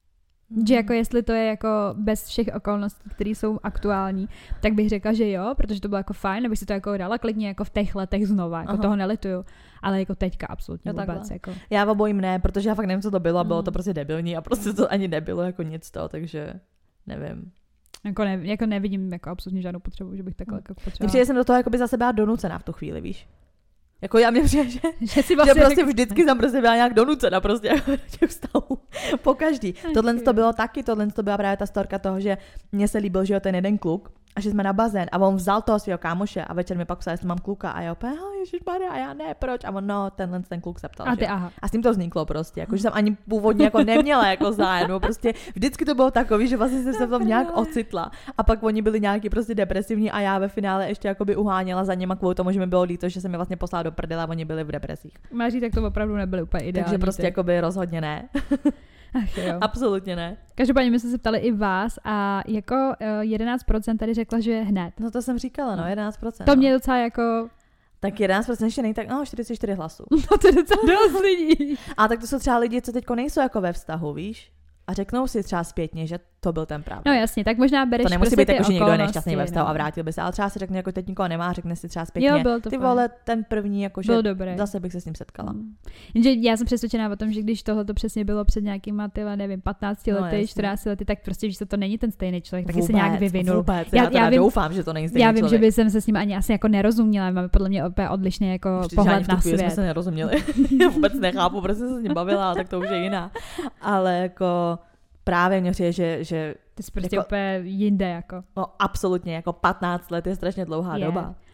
Speaker 1: Mm. Že jako jestli to je jako bez všech okolností, které jsou aktuální, tak bych řekla, že jo, protože to bylo jako fajn, nebo si to jako dala klidně jako v těch letech znova, jako
Speaker 2: Aha.
Speaker 1: toho nelituju, ale jako teďka absolutně
Speaker 2: Jo, takhle.
Speaker 1: vůbec. Jako.
Speaker 2: Já obojím ne, protože já fakt nevím, co to bylo, a bylo
Speaker 1: Mm.
Speaker 2: to prostě debilní a prostě to ani nebylo jako nic to, takže nevím.
Speaker 1: Jako, ne, jako nevidím jako absolutně žádnou potřebu, že bych takhle jako
Speaker 2: Mně
Speaker 1: potřebovala.
Speaker 2: přijde, jsem do toho jakoby zase byla donucena v tu chvíli, víš. Jako já mě přijde, že,
Speaker 1: že si
Speaker 2: že
Speaker 1: vlastně
Speaker 2: prostě
Speaker 1: řek-
Speaker 2: vždycky jsem prostě byla nějak donucena prostě jako do těch vztahů. Po každý. Tohle to bylo taky, tohle to byla právě ta storka toho, že mně se líbil, že jo, ten jeden kluk a že jsme na bazén a on vzal toho svého kámoše a večer mi pak psal, jestli mám kluka a já opět, ježišmarja, a já ne, proč? A on, no, tenhle ten kluk se ptal,
Speaker 1: A ty
Speaker 2: že?
Speaker 1: aha.
Speaker 2: A s tím to vzniklo prostě, jako, že jsem ani původně jako neměla jako zájem, no, prostě vždycky to bylo takový, že vlastně jsem se v tom nějak ocitla a pak oni byli nějaký prostě depresivní a já ve finále ještě jakoby uháněla za nima kvůli tomu, že mi bylo líto, že jsem mi vlastně poslala do prdele a oni byli v depresích.
Speaker 1: Máří, tak to opravdu nebyly úplně ideální.
Speaker 2: Takže prostě
Speaker 1: ty.
Speaker 2: jakoby rozhodně ne.
Speaker 1: Ach, jo.
Speaker 2: Absolutně ne.
Speaker 1: Každopádně my jsme se ptali i vás a jako uh, jedenáct procent tady řekla, že je hned.
Speaker 2: No to jsem říkala, no, jedenáct procent.
Speaker 1: To
Speaker 2: no.
Speaker 1: mě docela jako,
Speaker 2: Tak jedenáct procent ještě není, tak no, čtyřicet čtyři hlasů.
Speaker 1: no to je docela dost lidí.
Speaker 2: A tak to jsou třeba lidi, co teďko nejsou jako ve vztahu, víš? A řeknou si třeba zpětně, že to byl ten pravý.
Speaker 1: No jasně, tak možná bereš
Speaker 2: To nemusí
Speaker 1: prostě
Speaker 2: být
Speaker 1: ty
Speaker 2: jako, že někdo je
Speaker 1: okolnosti,
Speaker 2: nešťastný ve vztahu
Speaker 1: no.
Speaker 2: a vrátil by se, ale třeba si řekne, jako teď nikoho nemá, řekne si třeba zpětně.
Speaker 1: Jo, bylo to
Speaker 2: ty
Speaker 1: fajn.
Speaker 2: vole, ten první, jakože
Speaker 1: Byl dobrý.
Speaker 2: zase bych se s ním setkala.
Speaker 1: Mm. Jenže já jsem přesvědčená o tom, že když tohle to přesně bylo před nějakýma, tyhle, nevím, patnácti
Speaker 2: No,
Speaker 1: lety,
Speaker 2: jasně.
Speaker 1: čtrnácti lety, tak prostě, že to není ten stejný člověk, taky
Speaker 2: Vůbec,
Speaker 1: se nějak vyvinul.
Speaker 2: Vůbec,
Speaker 1: Já-
Speaker 2: já, já
Speaker 1: já vím-
Speaker 2: doufám, že to není stejný
Speaker 1: Já vím,
Speaker 2: člověk.
Speaker 1: že by jsem se s ním ani asi jako nerozuměla, máme podle mě opět odlišný jako
Speaker 2: Vždyť ani
Speaker 1: pohled
Speaker 2: v tu
Speaker 1: na
Speaker 2: chvíli jsme
Speaker 1: svět.
Speaker 2: se nerozuměli. Vůbec nechápu, proč jsem se s ním bavila, ale tak to už je jiná. Ale jako právě mě přijde, že, že
Speaker 1: To je prostě
Speaker 2: jako-
Speaker 1: úplně jinde jako.
Speaker 2: no absolutně, jako patnáct let je strašně dlouhá
Speaker 1: Je.
Speaker 2: doba.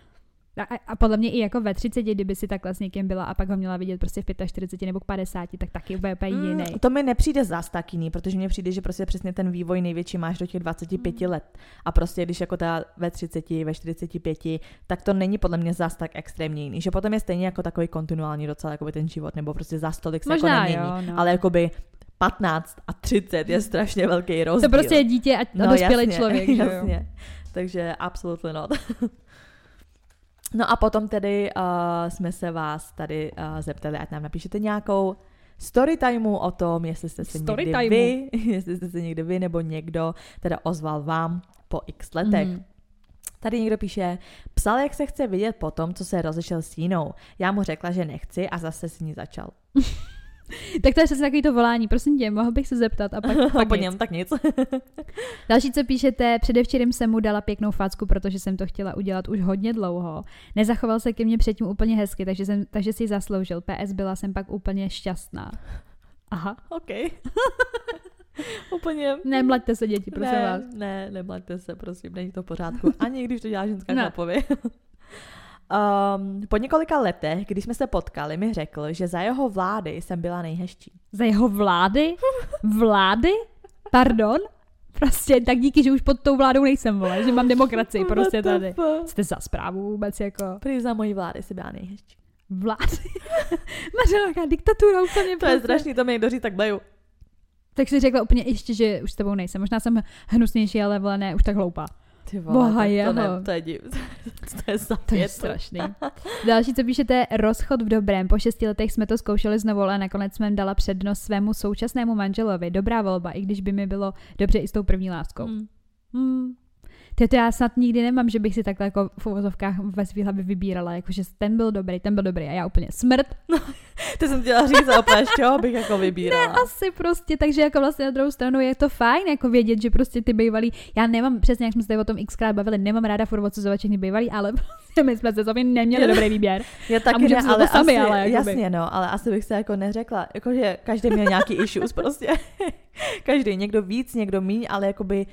Speaker 1: A, a podle mě i jako ve třiceti, kdyby si takhle s někým byla a pak ho měla vidět prostě v čtyřiceti pěti nebo k padesáti, tak taky úplně mm, jiný.
Speaker 2: To mi nepřijde zas tak jiný, protože mně přijde, že prostě přesně ten vývoj největší máš do těch dvaceti pěti mm. let. A prostě když jako ta ve třiceti, ve čtyřiceti pěti, tak to není podle mě zas tak extrémně jiný. Že potom je stejně jako takový kontinuální docela jakoby ten život, nebo prostě za stolik se
Speaker 1: Možná,
Speaker 2: jako nemění.
Speaker 1: Jo, no.
Speaker 2: Ale jakoby patnáct a třicet je strašně velký rozdíl.
Speaker 1: To prostě je dítě a no, dospělý
Speaker 2: jasně,
Speaker 1: člověk.
Speaker 2: Jasně. Jo? Takže absolutely not. No a potom tedy uh, jsme se vás tady uh, zeptali, ať nám napíšete nějakou story timeu o tom, jestli jste se story někdy timeu. vy, jestli jste se někdy vy nebo někdo teda ozval vám po x letech. Mm. Tady někdo píše, psal, jak se chce vidět po tom, co se rozešel s jinou. Já mu řekla, že nechci a zase s ní začal.
Speaker 1: Tak to je přesně takový to volání, prosím tě, mohl bych se zeptat a pak, pak
Speaker 2: po
Speaker 1: nic.
Speaker 2: něm tak nic.
Speaker 1: Další, co píšete, předevčírem jsem mu dala pěknou facku, protože jsem to chtěla udělat už hodně dlouho. Nezachoval se ke mně předtím úplně hezky, takže, jsem, takže si ji zasloužil. P S byla jsem pak úplně šťastná. Aha.
Speaker 2: OK. Úplně.
Speaker 1: Nemlaďte se, děti, prosím
Speaker 2: ne,
Speaker 1: vás.
Speaker 2: Ne, nemlaďte se, prosím, není to v pořádku. Ani když to dělá ženská
Speaker 1: no.
Speaker 2: chlapovi. Um, po několika letech, když jsme se potkali, mi řekl, že za jeho vlády jsem byla nejhezčí.
Speaker 1: Za jeho vlády? Vlády? Pardon? Prostě tak díky, že už pod tou vládou nejsem, vole, že mám demokracii prostě tady. Jste za zprávu vůbec jako.
Speaker 2: Prý za mojí vlády si byla nejhezčí.
Speaker 1: Vlády? Mařelka, diktatura úplně.
Speaker 2: To
Speaker 1: prostě.
Speaker 2: Je strašný, to mi někdo říct, tak bleju.
Speaker 1: Tak si řekla úplně ještě, že už s tebou nejsem. Možná jsem hnusnější, ale vole, ne, už tak hloupá.
Speaker 2: Ty vole,
Speaker 1: Boha
Speaker 2: to, ne, to je div. To je zapět.
Speaker 1: To je strašný. Další, co píšete, rozchod v dobrém. Po šesti letech jsme to zkoušeli znovu, ale nakonec jsem dala přednost svému současnému manželovi. Dobrá volba, i když by mi bylo dobře i s tou první láskou. Hmm. Hmm. Ty to já snad nikdy nemám, že bych si takhle jako v uvozovkách ve svý hlavě vybírala, jakože ten byl dobrý, ten byl dobrý a já úplně smrt.
Speaker 2: No, to jsem chtěla říct a opět, čeho bych jako vybírala.
Speaker 1: Ne, asi prostě, takže jako vlastně na druhou stranu je to fajn, jako vědět, že prostě ty bývalí, já nemám, přesně jak jsme se tady o tom xkrát bavili, nemám ráda furt odsuzovat všechny bývalí, ale prostě my jsme se sobě neměli dobrý výběr.
Speaker 2: Já taky ne, ale to sami, asi, ale jasně no, ale asi bych se jako neřekla, jakože každý měl nějaký issues prostě. Každý, někdo víc, někdo míň, ale jakoby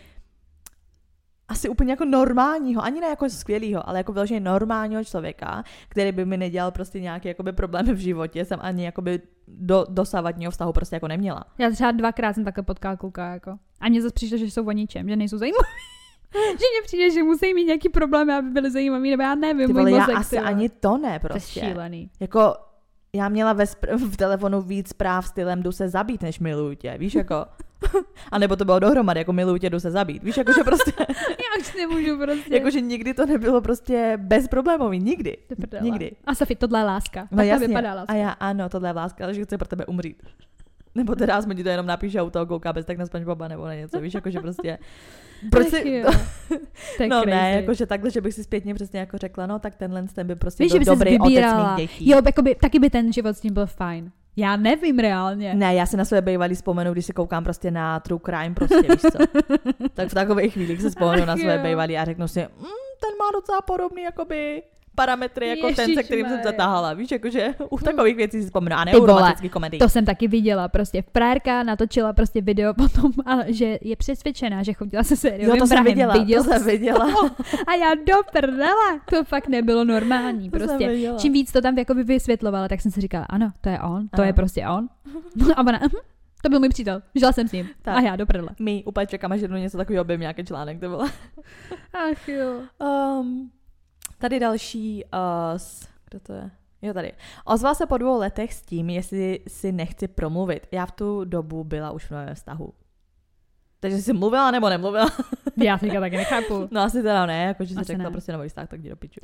Speaker 2: asi úplně jako normálního, ani ne jako skvělýho, ale jako vyloženě normálního člověka, který by mi nedělal prostě nějaké jakoby problémy v životě, jsem ani jakoby do dosavadního vztahu prostě jako neměla.
Speaker 1: Já třeba dvakrát jsem takhle potkala kluka jako. A mně zase přišlo, že jsou o ničem, že nejsou zajímaví. Že mně přijde, že musí mít nějaký problémy, aby byly zajímaví, nebo já nevím.
Speaker 2: Ty vole,
Speaker 1: můj
Speaker 2: já
Speaker 1: mozek,
Speaker 2: asi ani to ne prostě.
Speaker 1: To je šílený.
Speaker 2: Jako já měla ve spr- v telefonu víc zpráv stylem jdu se zabít, než miluju tě, víš jako. A nebo to bylo dohromady, jako miluju tě, jdu se zabít. Víš, jakože prostě.
Speaker 1: Já už nemůžu prostě.
Speaker 2: Jakože nikdy to nebylo prostě bezproblémový, nikdy. Nikdy.
Speaker 1: A Sofie, tohle je láska.
Speaker 2: No jasně. Vypadá láska. A já ano, tohle je láska, ale že chci pro tebe umřít. Nebo teda aspoň ti to jenom napíše u toho kouká bez tak na SpongeBoba nebo na něco, víš, jakože prostě. Proč si... No crazy. Ne, jakože takhle, že bych si zpětně přesně jako řekla, no tak tenhle ten by prostě víš, byl dobrý otec mých dětí.
Speaker 1: Jo, jakoby, taky by ten život s ním byl fajn. Já nevím reálně.
Speaker 2: Ne, já si na své bývalý vzpomenu, když se koukám prostě na True Crime, prostě, víš co. Tak v takových chvílích se vzpomenu na své bývalý a řeknu si, mm, ten má docela podobný, jakoby parametry jako ten, se kterým jsem zatáhala. Víš, jakože u takových věcí si vzpomenu. A ne u romantických komedií.
Speaker 1: To jsem taky viděla. Prostě frérka natočila prostě video potom, že je přesvědčená, že chodila se sériovým
Speaker 2: jo, to
Speaker 1: vrahem.
Speaker 2: Jsem viděla,
Speaker 1: Viděl
Speaker 2: to jsem viděla.
Speaker 1: A já do prdele. To fakt nebylo normální. Prostě. Čím víc to tam jakoby vysvětlovala, tak jsem si říkala, ano, to je on, to ano. je prostě on. A ona, uh-huh, to byl můj přítel. Žila jsem s ním. Tak. A já do prdele.
Speaker 2: My úplně čekáme, že do něco takového objem nějaký článek to bylo.
Speaker 1: Ach jo.
Speaker 2: Um, Tady další, uh, s, kdo to je? Jo, tady. Ozval se po dvou letech s tím, jestli si nechci promluvit. Já v tu dobu byla už v novém vztahu. Takže jsi mluvila nebo nemluvila?
Speaker 1: Já teďka taky nechápu.
Speaker 2: No asi teda ne, jakože jsi
Speaker 1: asi
Speaker 2: řekla
Speaker 1: ne.
Speaker 2: prostě nový vztah, tak jdi do piču.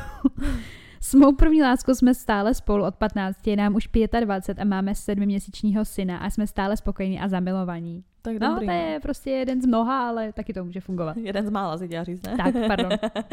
Speaker 1: S mou první láskou jsme stále spolu od patnácti, je nám už dvacet pět a máme sedmiměsíčního syna a jsme stále spokojení a zamilovaní.
Speaker 2: Tak
Speaker 1: no,
Speaker 2: dobrý,
Speaker 1: to je prostě jeden z mnoha, ale taky to může fungovat.
Speaker 2: Jeden z mála, si chtěla říct, ne?
Speaker 1: Tak, pardon.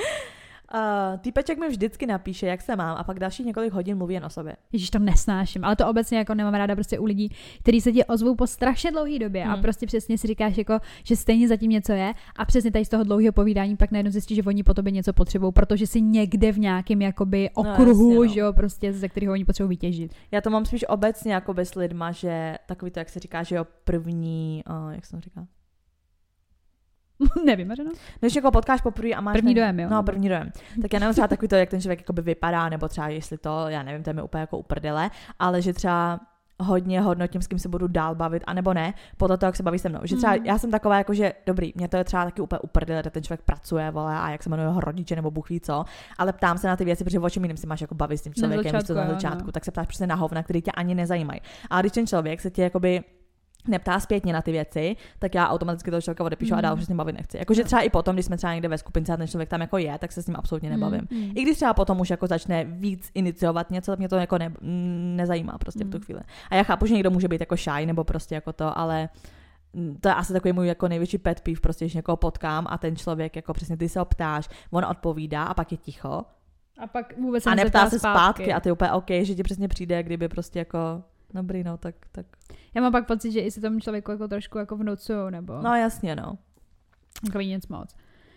Speaker 2: Uh, týpeček mi vždycky napíše, jak se mám a pak další několik hodin mluví jen o sobě.
Speaker 1: Ježíš, to nesnáším, ale to obecně jako nemám ráda prostě u lidí, kteří se ti ozvou po strašně dlouhé době hmm. a prostě přesně si říkáš jako, že stejně zatím něco je a přesně tady z toho dlouhého povídání pak najednou zjistíš, že oni po tobě něco potřebují, protože si někde v nějakém jakoby okruhu, no, jasně, no. že jo, prostě ze kterého oni potřebují vytěžit.
Speaker 2: Já to mám spíš obecně jako s lidma, že takový to, jak se říká, že jo, první, uh, jak se to říká?
Speaker 1: Nevymařeno?
Speaker 2: Když někoho potkáš poprvé a máš...
Speaker 1: První
Speaker 2: ten,
Speaker 1: dojem, jo.
Speaker 2: No, první dojem. Tak já nevím třeba takový to, jak ten člověk jakoby vypadá, nebo třeba jestli to, já nevím, to je mi úplně jako uprdele, ale že třeba hodně hodnotím, s kým se budu dál bavit, anebo ne, podle toho, jak se baví se mnou. Že třeba mm. já jsem taková, jako že dobrý, mě to je třeba taky úplně uprdele, že ten člověk pracuje, vole, a jak se jmenuje jeho rodiče, nebo Bůh ví co, ale ptám se na ty věci, protože o čem jiným si máš jako bavit s tím člověkem, na začátku, na začátku no. Tak se ptáš přesně na hovna, který tě ani nezajímají. A když ten člověk se tě jakoby neptá zpětně na ty věci, tak já automaticky toho člověka odepíšu mm. a dál už s ním bavit nechci. Jakože třeba i potom, když jsme třeba někde ve skupince a ten člověk tam jako je, tak se s ním absolutně nebavím. Mm. I když třeba potom už jako začne víc iniciovat něco, tak mě to jako ne, nezajímá prostě mm. v tu chvíli. A já chápu, že někdo může být jako shy nebo prostě jako to, ale to je asi takový můj jako největší pet peeve, prostě, když někoho potkám a ten člověk jako přesně ty se ho ptáš, on odpovídá a pak je ticho.
Speaker 1: A pak vůbec
Speaker 2: a neptá se zpátky. zpátky a ty úplně OK, že ti přesně přijde, kdyby prostě jako dobrý, no, tak, tak.
Speaker 1: Já mám pak pocit, že i se tomu člověku jako trošku jako vnucuju, nebo...
Speaker 2: No jasně, no.
Speaker 1: Jako nic moc.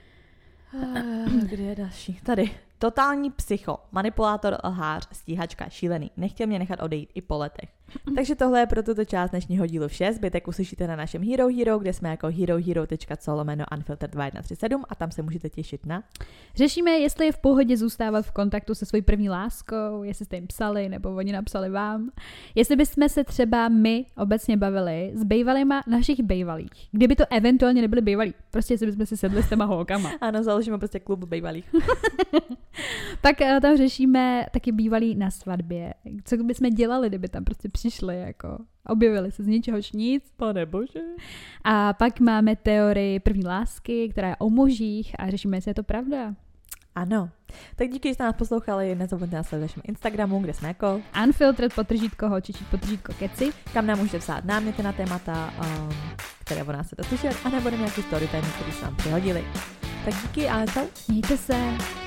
Speaker 2: Kde je další? Tady. Totální psycho, manipulátor, lhář, stíhačka, šílený. Nechtěl mě nechat odejít i po letech. Takže tohle je pro tuto část dnešního dílu vše. Zbytek uslyšíte na našem Hero Hero, kde jsme jako herohero tečka co lomeno unfiltered dva jedna tři sedm a tam se můžete těšit na...
Speaker 1: Řešíme, jestli je v pohodě zůstávat v kontaktu se svojí první láskou, jestli jste jim psali, nebo oni napsali vám. Jestli bychom se třeba my obecně bavili s bejvalýma našich bejvalých. Kdyby to eventuálně nebyly bejvalí. Prostě jestli bychom si sedli s těma holkama.
Speaker 2: Ano, založíme prostě klub bejvalých.
Speaker 1: Pak tam řešíme taky bývalí na svatbě. Co bychom dělali, kdyby tam prostě přišli, jako objevili se z ničehož nic.
Speaker 2: Pane bože.
Speaker 1: A pak máme teorii první lásky, která je o mužích a řešíme, jestli je to pravda.
Speaker 2: Ano. Tak díky, že jste nás poslouchali. Nezapomeňte nás sledovat na Instagramu, kde jsme jako
Speaker 1: unfiltered potržítko holčičí potržítko keci.
Speaker 2: Kam nám můžete psát náměty na témata, um, které o nás chcete slyšet, a nebo nějaký storytime, který se vám přihodili. Tak díky a čau.
Speaker 1: Mějte se.